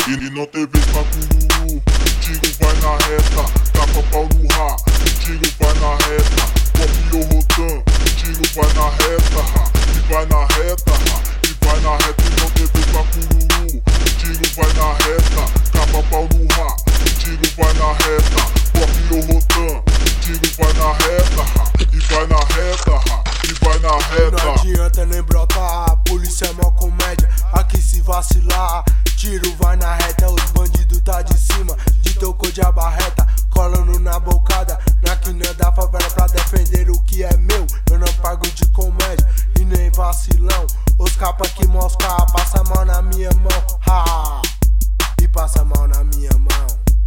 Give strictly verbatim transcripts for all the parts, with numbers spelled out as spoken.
E, e não tem vez pra cururu, tiro vai na reta, tapa pau no rá, tiro vai na reta, pop ou rotan, tiro vai na reta, ha, e vai na reta, ha, e vai na reta. E não tem vez pra cururu, tiro vai na reta, tapa pau no rá, tiro vai na reta, pop ou rotan, tiro vai na reta, ha, e vai na reta, ha, e vai na reta. Não adianta nem brotar, a polícia é mó comédia. Aqui se vacilar, tiro vai na reta. Os bandidos tá de cima, de tocou de abarreta, colando na bocada, na quina da favela pra defender o que é meu. Eu não pago de comédia e nem vacilão. Os capa que mosca, passa a mão na minha mão, ha, e passa a mão na minha mão.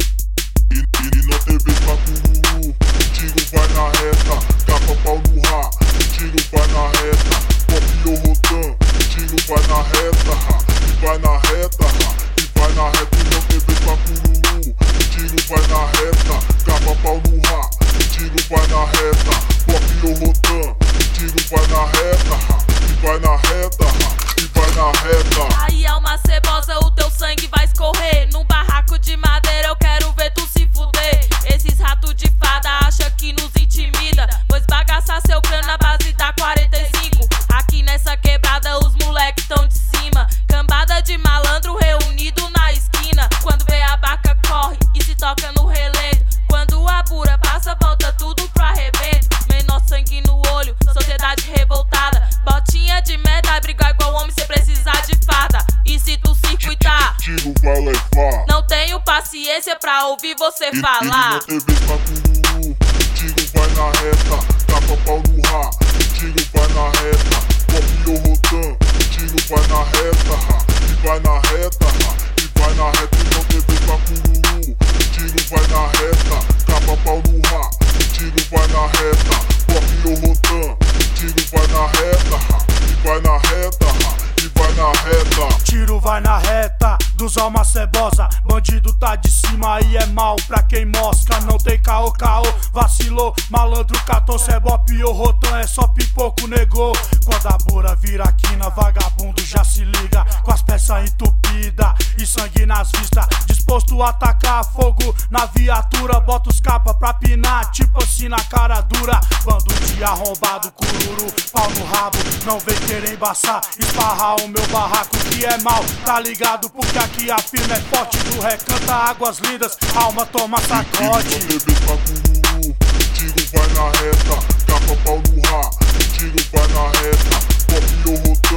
E, e, e não tem vez pra cururu, tiro vai na reta, tapa pau no rá, tiro vai na reta, pop ou rotan, tiro vai na reta, ha, e vai na reta, ha, e vai na reta. E não tem vez pra cururu, tiro vai na reta, tapa pau no rá, tiro vai na reta, pop ou rotan, tiro vai na reta, ha, e vai na reta, ha, e vai na reta. Aí é uma cebosa, o teu sangue vai escorrer. Num barraco de madeira eu quero ver tu se fuder. Esses ratos de fada acham que nos intimida, pois bagaçar seu crânio na base da quarenta e cinco. Aqui nessa quebrada os moleques tão de cima, cambada de malandro reunido na esquina. Quando vê a barca corre e se toca no relento, quando a bura passa volta tudo pro arrebento. Menor sangue no olho, sociedade revoltada, botinha de merda, brigar igual homem sem precisar de farda. E se tu circuitar, tiro vai levar. não tenho paciência pra ouvir você E, falar. e não tem vez pra cururu, tiro vai na reta, tapa pau no rá, tiro vai na reta, pop ou rotan, tiro vai na reta, ha, e vai na reta, ha, e vai na reta. E não tem vez pra cururu, tiro vai na reta, tapa pau no rá, tiro vai na reta, pop ou rotan, tiro vai na reta, ha, e vai na reta, ha, e vai na reta. Tiro vai na reta, dos alma cebosa, bandido tá de cima e é mal pra quem mosca. Não tem caô, caô, vacilou, malandro catou, cê é bop ou rotan, é só pipoco, negou. Quando a bura vira quina, vagabundo já se liga, com as peças entupidas e sangue nas vistas, disposto a atacar fogo na viatura, bota os capa pra pinar, tipo assim na cara dura. Bando de arrombado, cururu, pau no rabo, não vem querer embaçar, esparrar o meu barraco que é mal, tá ligado? Porque aqui a firma é forte, do recanta águas lindas, alma toma sacode. E não tem vez pra cururu, tiro vai na reta, tapa pau no rá, tiro vai na reta, pop ou rotan,